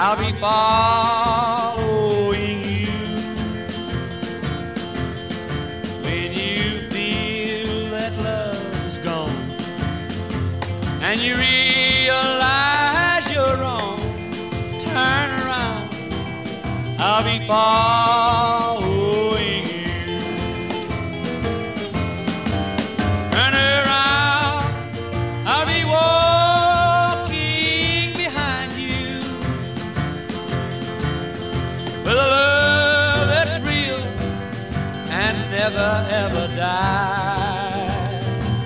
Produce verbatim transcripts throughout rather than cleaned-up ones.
I'll be following you. When you feel that love's gone and you realize you're wrong, turn around, I'll be following you. Turn around, I'll be walking behind you with a love that's real and never ever die.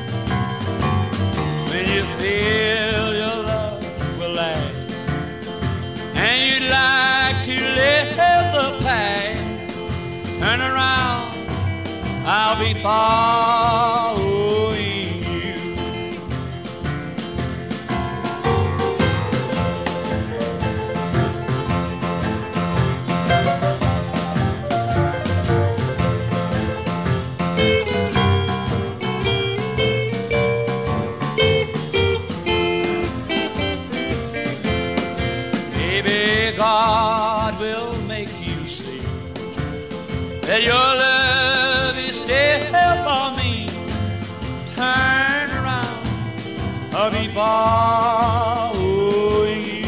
When you feel your love will last and you'd like to live the past, turn around, I'll be following you. Maybe God will make you see that your love is still for me. Turn around, I'll be following you.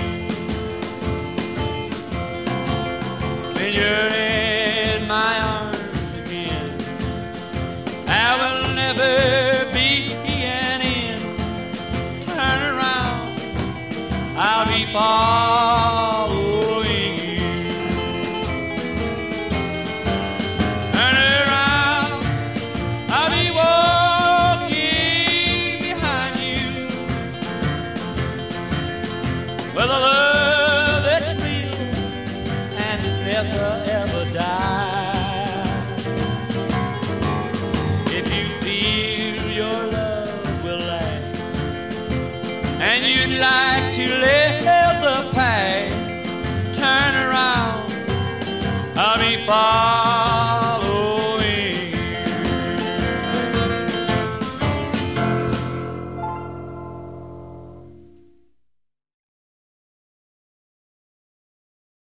When you're in my arms again, I will never be an end. Turn around, I'll be following you. Turn around, I'll be walking behind you with a love that's real and never ever die. If you feel your love will last and you'd like to live the past, turn around, I'll be far